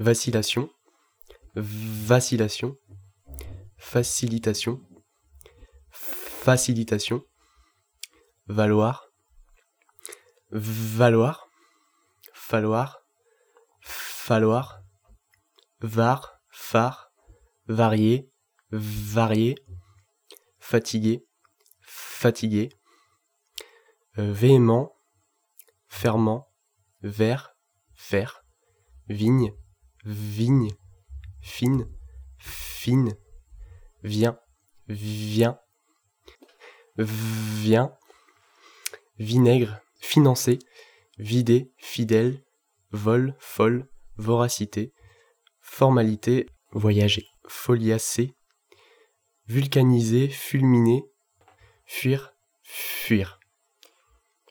vacillation, vacillation, facilitation, facilitation, valoir, valoir, falloir, falloir, var, phare, varier, varier, fatigué, fatigué, véhément, ferment, vert, vert, vigne, vigne, fine, fine, vient, vient, vient, vinaigre, financer, vider, fidèle, vol, folle, voracité, formalité, voyager, foliacer, vulcaniser, fulminer, fuir, fuir.